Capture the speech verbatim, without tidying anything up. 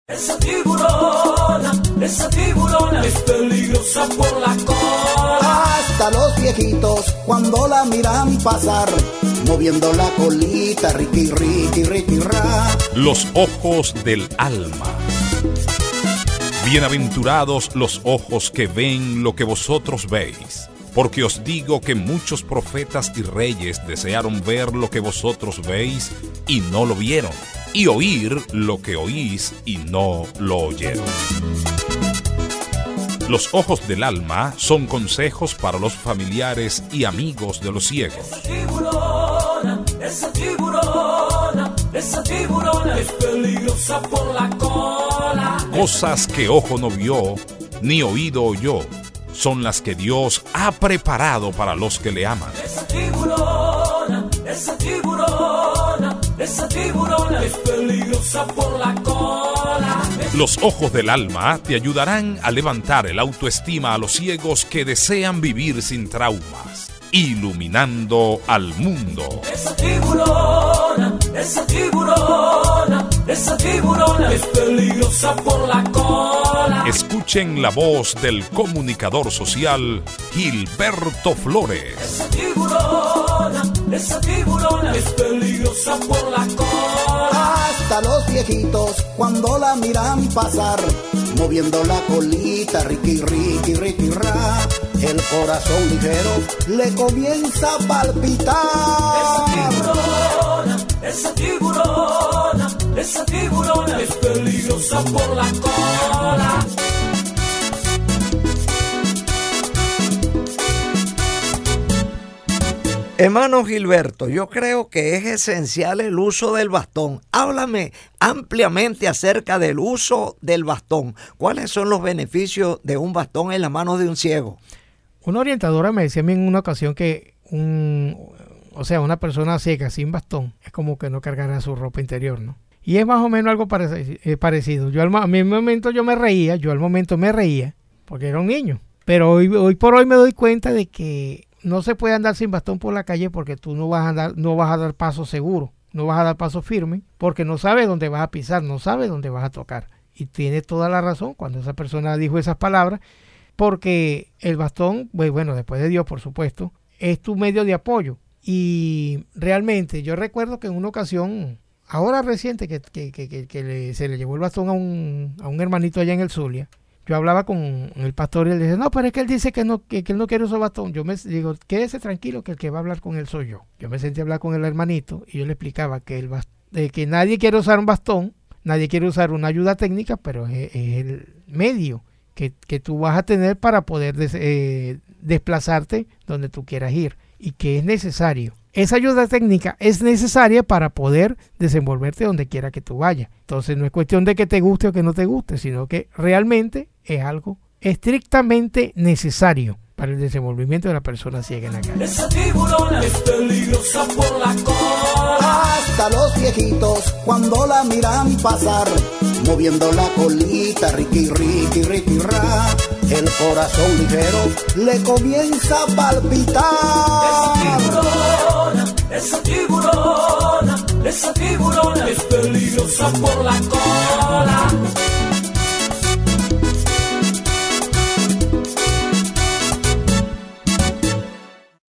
Esa tiburona, esa tiburona es peligrosa por la cola. Hasta los viejitos cuando la miran pasar, moviendo la colita, riqui, riqui, riqui, ra. Los ojos del alma. Bienaventurados los ojos que ven lo que vosotros veis, porque os digo que muchos profetas y reyes desearon ver lo que vosotros veis y no lo vieron, y oír lo que oís y no lo oyeron. Los ojos del alma son consejos para los familiares y amigos de los ciegos. Esa tiburona, esa tiburona, esa tiburona es peligrosa por la cola. Cosas que ojo no vio, ni oído oyó, son las que Dios ha preparado para los que le aman. Esa tiburona, esa tiburona, esa tiburona es peligrosa por la cola. Los ojos del alma te ayudarán a levantar el autoestima a los ciegos que desean vivir sin traumas, iluminando al mundo. Esa tiburona, esa tiburona, esa tiburona es peligrosa por la cola. Escuchen la voz del comunicador social Gilberto Flores. Esa tiburona, esa tiburona es peligrosa por la cola. Hasta los viejitos cuando la miran pasar, moviendo la colita, riqui, riqui, riqui, ra. El corazón ligero le comienza a palpitar. Esa tiburona, esa tiburona, esa tiburona es peligrosa por la cola. Hermano Gilberto, yo creo que es esencial el uso del bastón. Háblame ampliamente acerca del uso del bastón. ¿Cuáles son los beneficios de un bastón en las manos de un ciego? Una orientadora me decía a mí en una ocasión que un, o sea, una persona ciega sin bastón es como que no cargara su ropa interior, ¿no? Y es más o menos algo parecido. Yo al, a mi momento yo me reía, yo al momento me reía porque era un niño. Pero hoy, hoy por hoy me doy cuenta de que no se puede andar sin bastón por la calle porque tú no vas a andar, no vas a dar paso seguro, no vas a dar paso firme porque no sabes dónde vas a pisar, no sabes dónde vas a tocar. Y tiene toda la razón cuando esa persona dijo esas palabras, porque el bastón, bueno, después de Dios por supuesto, es tu medio de apoyo. Y realmente yo recuerdo que en una ocasión, ahora reciente, que, que, que, que, que le, se le llevó el bastón a un, a un hermanito allá en el Zulia. Yo hablaba con el pastor y él dice, no, pero es que él dice que, no, que, que él no quiere usar bastón. Yo me digo, quédese tranquilo que el que va a hablar con él soy yo. Yo me senté a hablar con el hermanito y yo le explicaba que, el bast- eh, que nadie quiere usar un bastón, nadie quiere usar una ayuda técnica, pero es, es el medio que, que tú vas a tener para poder des- eh, desplazarte donde tú quieras ir y que es necesario. Esa ayuda técnica es necesaria para poder desenvolverte donde quiera que tú vayas. Entonces no es cuestión de que te guste o que no te guste, sino que realmente es algo estrictamente necesario para el desenvolvimiento de la persona ciega en la calle. Esa tiburona es peligrosa por la cola. Hasta los viejitos cuando la miran pasar, moviendo la colita, riqui, riqui, riqui, ra. El corazón ligero le comienza a palpitar. Esa tiburona, esa tiburona, esa tiburona es peligrosa por la cola.